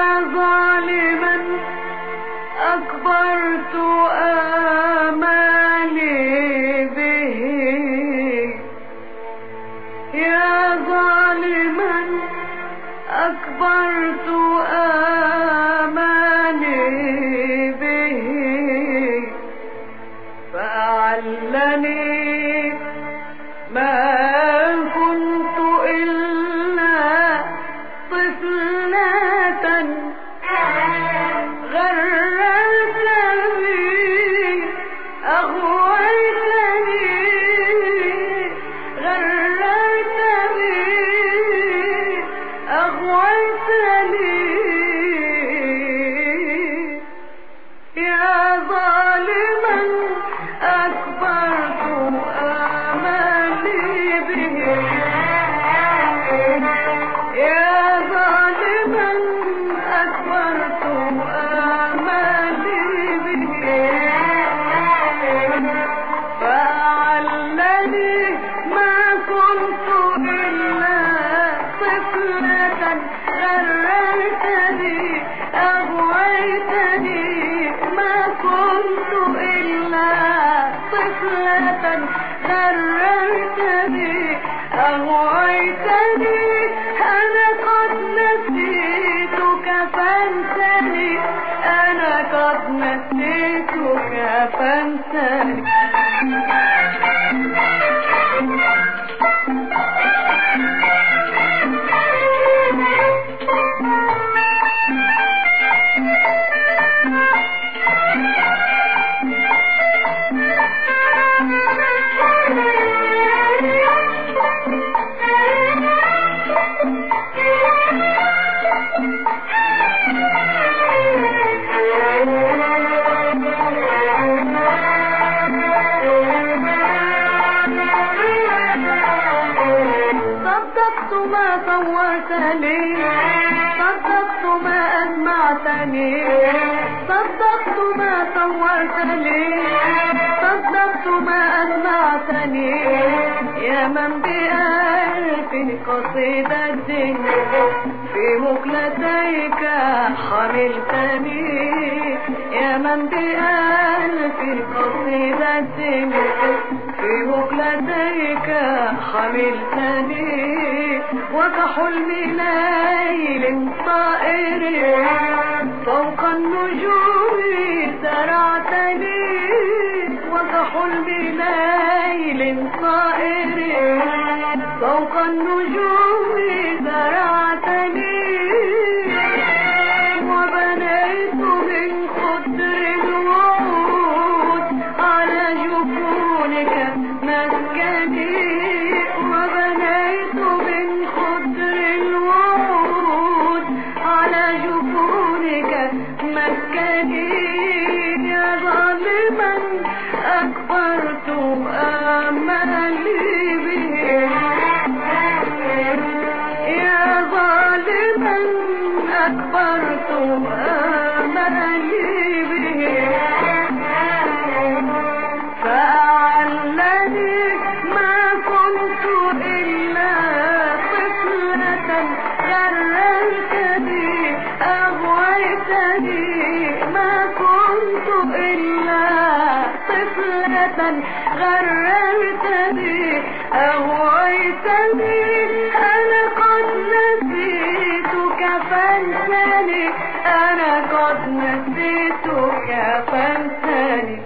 ظالما أكبرت آمالي به، يا ظالما أكبرت آمالي به، فأعلني ما كنت إلا طفلة غررت بي أغويتني، غررت بي أغويتني، يا ظالما أكبرت آمالي به، يا ظالما أكبرت آمالي به، فعلني ما كنت إلا طفلة غررتني أغويتني، ما كنت إلا طفلة غررتني أغويتني، أنا قد نسيتك فانسني، أنا قد نسيتك فانسني. صدقت ما صورتني، صدقت ما أسمعتني، صدقت ما صورتني، صدقت ما أسمعتني، يا من بألف قصيدة في مقلتيك حملتني، يا من بألف قصيدة في مقلتيك حملتني، وكحلم ليل طائر فوق النجوم زرعتني، وكحلم ليل طائر فوق النجوم زرعتني، وبنيت من خضر الوعود على جفونك مسكني، وبنيت من خضر الوعود على جفونك مسكني، يا ظالما أكبرت آمالي به، يا ظالما أكبرت آمالي به، فأعلني ما كنت إلا طفلة غررتني أغويتني، ما كنت إلا طفلة غررتني أغويتني، أنا قد نسيتك فانسني، أنا قد نسيتك فانسني.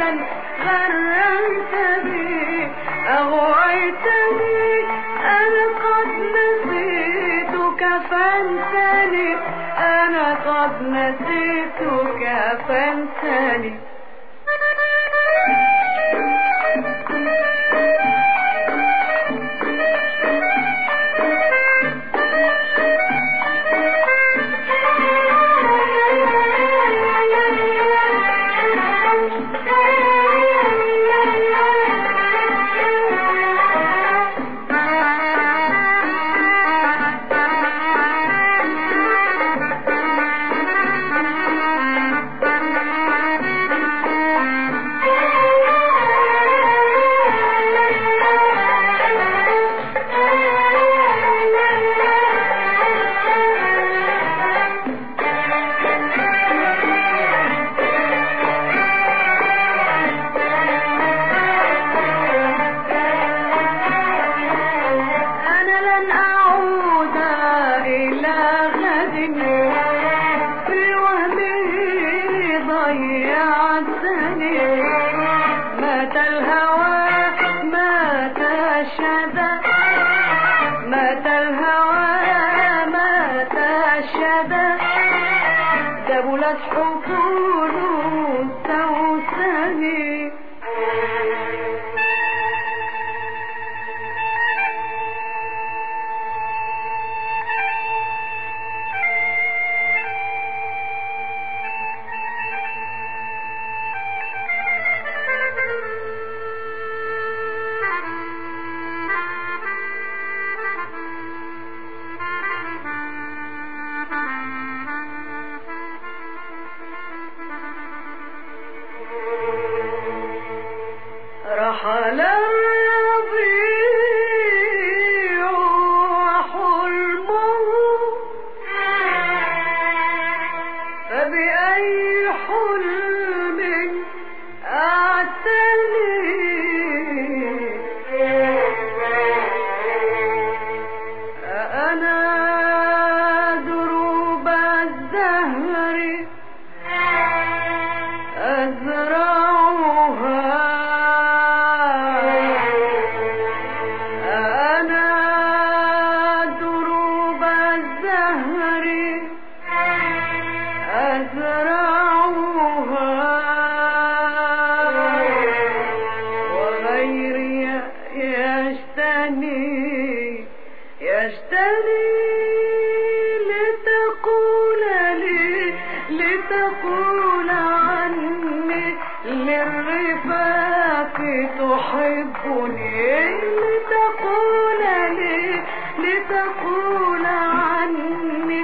غررتني أغويتني أنا قد نسيتك فانساني أنا قد نسيتك فانساني مات الهوى مات الشدى مات الهوى مات الشدى دبلت حقول السوسن رحل الربيع وحلمه فبأي حلم أعتني أنا دروب الزهر أزرعها أزرعها وغيري يجتني لتقول عني للرفاق تحبني لتقول عني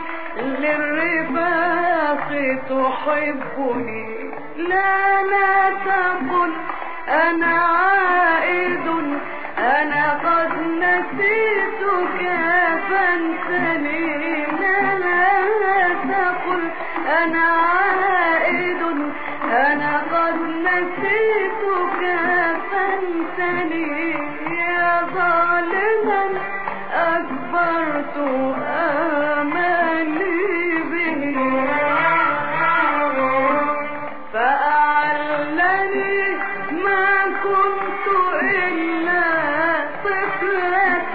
للرفاق تحبني لا تقل أنا عائد أنا قد نسيتك فانسني لا تقل أنا عائد أنا قد نسيتك فانسني يا ظالما أكبرت آمالي به فأعلني ما كنت إلا طفلة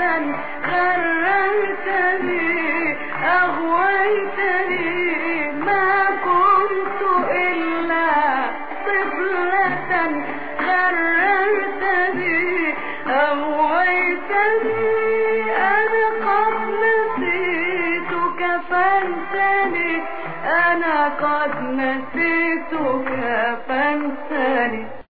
غررتني أغويتني ما كنت إلا طفلة غررتني أغويتني أنا قد نسيتك فانساني أنا قد نسيتك فانساني